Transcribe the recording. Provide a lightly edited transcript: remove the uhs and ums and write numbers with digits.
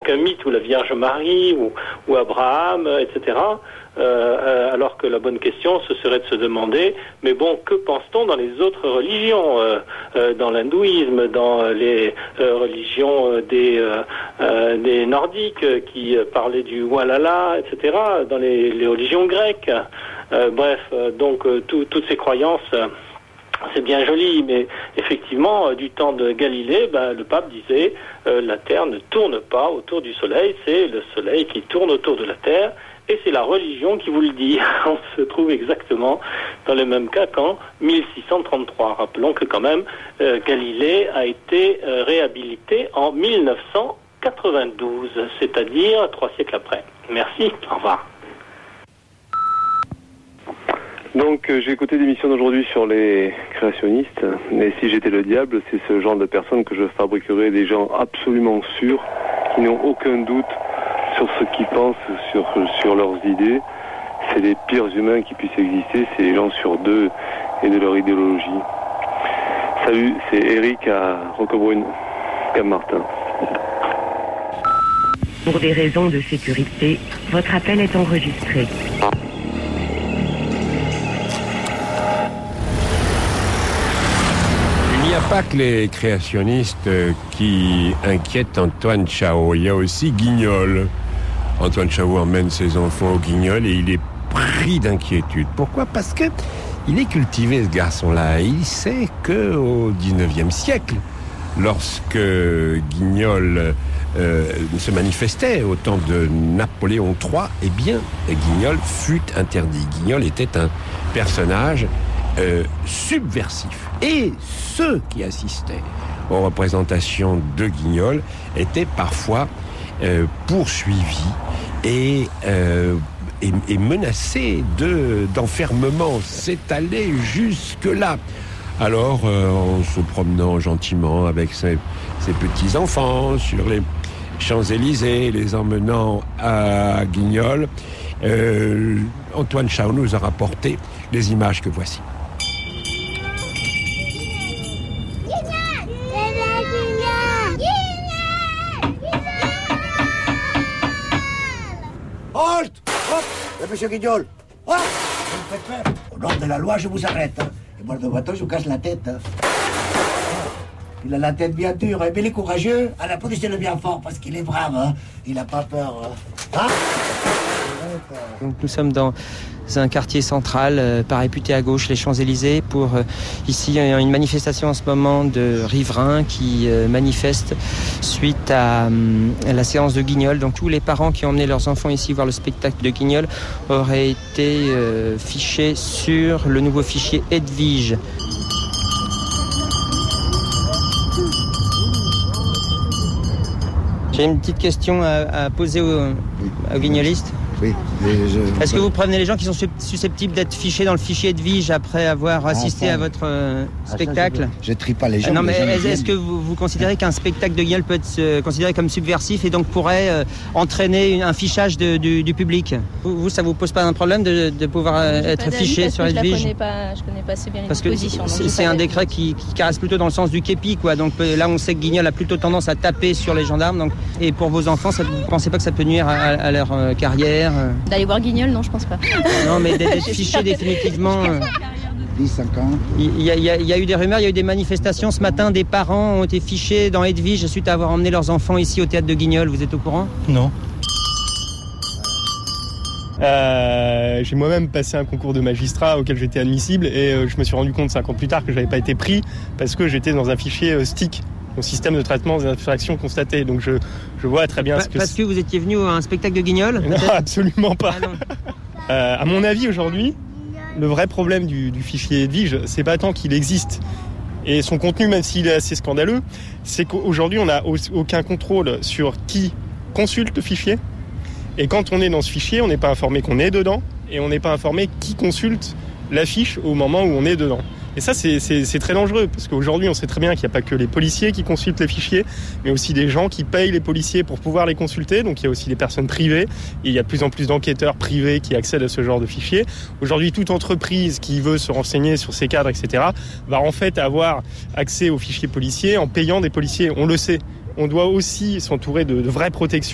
qu'un mythe ou la Vierge Marie ou Abraham, etc. Alors que la bonne question, ce serait de se demander, mais bon, que pense-t-on dans les autres religions, dans l'hindouisme, dans les religions des Nordiques qui parlaient du Walhalla, etc., dans les religions grecques. Donc toutes ces croyances... C'est bien joli, mais effectivement, du temps de Galilée, le pape disait la Terre ne tourne pas autour du Soleil, c'est le Soleil qui tourne autour de la Terre, et c'est la religion qui vous le dit. On se trouve exactement dans le même cas qu'en 1633. Rappelons que quand même, Galilée a été réhabilité en 1992, c'est-à-dire 3 siècles après. Merci, au revoir. Donc j'ai écouté l'émission d'aujourd'hui sur les créationnistes, mais si j'étais le diable, c'est ce genre de personnes que je fabriquerais, des gens absolument sûrs, qui n'ont aucun doute sur ce qu'ils pensent, sur leurs idées. C'est les pires humains qui puissent exister, c'est les gens sûrs d'eux et de leur idéologie. Salut, c'est Eric à Roquebrune, Cap-Martin. Pour des raisons de sécurité, votre appel est enregistré. Il n'y a pas que les créationnistes qui inquiètent Antoine Chao, il y a aussi Guignol. Antoine Chao emmène ses enfants au Guignol et il est pris d'inquiétude. Pourquoi ? Parce que il est cultivé, ce garçon-là. Il sait qu'au XIXe siècle, lorsque Guignol se manifestait au temps de Napoléon III, eh bien, Guignol fut interdit. Guignol était un personnage subversif. Et ceux qui assistaient aux représentations de Guignol étaient parfois poursuivis et menacés d'enfermement. C'est allé jusque-là. Alors, en se promenant gentiment avec ses petits-enfants sur les Champs-Élysées, les emmenant à Guignol, Antoine Chao nous a rapporté les images que voici. Halt! Hop! Monsieur Guignol! Hop! Vous me faites peur. Au nom de la loi, je vous arrête. Et moi, de bateau, je vous casse la tête. Il a la tête bien dure, mais il est courageux. À la police, il est bien fort parce qu'il est brave. Hein. Il n'a pas peur. Hein? Donc, nous sommes dans un quartier central, pas réputé à gauche, les Champs-Élysées, pour ici une manifestation en ce moment de riverains qui manifestent suite à la séance de Guignol. Donc tous les parents qui ont emmené leurs enfants ici voir le spectacle de Guignol auraient été fichés sur le nouveau fichier Edwige. J'ai une petite question à poser aux guignolistes. Oui. Est-ce que vous prévenez les gens qui sont susceptibles d'être fichés dans le fichier Edwige après avoir assisté à votre spectacle ? Je trie pas les gens. Non, mais est-ce que vous considérez qu'un spectacle de Guignol peut être considéré comme subversif et donc pourrait entraîner un fichage du public ? Vous, ça vous pose pas un problème de pouvoir être fiché sur Edwige ? Je connais pas assez bien les parce dispositions. Que c'est un décret qui caresse plutôt dans le sens du képi, quoi. Donc là, on sait que Guignol a plutôt tendance à taper sur les gendarmes. Donc, et pour vos enfants, vous ne pensez pas que ça peut nuire à leur carrière ? D'aller voir Guignol, non, je pense pas. Non, mais d'être fiché définitivement. 10-5 ans. Il y a eu des rumeurs, il y a eu des manifestations. Ce matin, des parents ont été fichés dans Edwige suite à avoir emmené leurs enfants ici au théâtre de Guignol. Vous êtes au courant ? Non. J'ai moi-même passé un concours de magistrat auquel j'étais admissible et je me suis rendu compte 5 ans plus tard que je n'avais pas été pris parce que j'étais dans un fichier STIC, au système de traitement des infractions constatées. Donc je vois très bien ce que... Parce que vous étiez venu à un spectacle de Guignol ? Non, absolument pas. Ah, à mon avis, aujourd'hui, le vrai problème du fichier Edwige, c'est pas tant qu'il existe et son contenu, même s'il est assez scandaleux, c'est qu'aujourd'hui, on n'a aucun contrôle sur qui consulte le fichier. Et quand on est dans ce fichier, on n'est pas informé qu'on est dedans et on n'est pas informé qui consulte la fiche au moment où on est dedans. Et ça, c'est très dangereux, parce qu'aujourd'hui, on sait très bien qu'il n'y a pas que les policiers qui consultent les fichiers, mais aussi des gens qui payent les policiers pour pouvoir les consulter. Donc, il y a aussi des personnes privées, et il y a de plus en plus d'enquêteurs privés qui accèdent à ce genre de fichiers. Aujourd'hui, toute entreprise qui veut se renseigner sur ces cadres, etc., va en fait avoir accès aux fichiers policiers en payant des policiers. On le sait. On doit aussi s'entourer de vraies protections